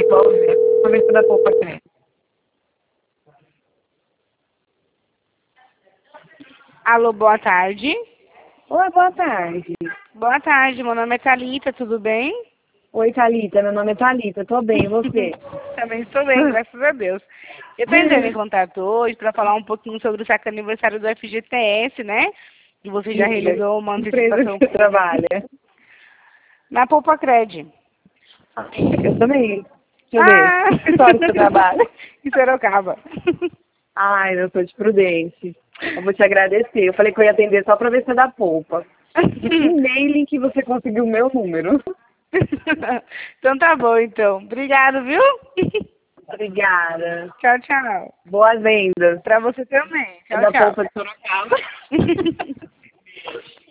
igualzinho. Vou ver se dá pouco aqui. Alô, boa tarde. Oi, boa tarde. Boa tarde, meu nome é Thalita, tudo bem? Oi, Thalita, meu nome é Thalita, tô bem, e você? Também estou bem, graças a Deus. Eu estou entrando em contato hoje para falar um pouquinho sobre o saco aniversário do FGTS, né? Que você já realizou uma empresa antecipação que você trabalha? na Poupa Cred. Eu também. Deixa eu ver. Ah! Que escritório que você trabalha? Em Sorocaba. Ai, eu sou de Prudente. Eu vou te agradecer. Eu falei que eu ia atender só pra ver se é da polpa. De que e-mail que você conseguiu o meu número? Então tá bom, então. Obrigado, viu? Obrigada. Tchau, tchau. Boas vendas. Pra você também. É Tchau, da tchau. polpa de Sorocaba.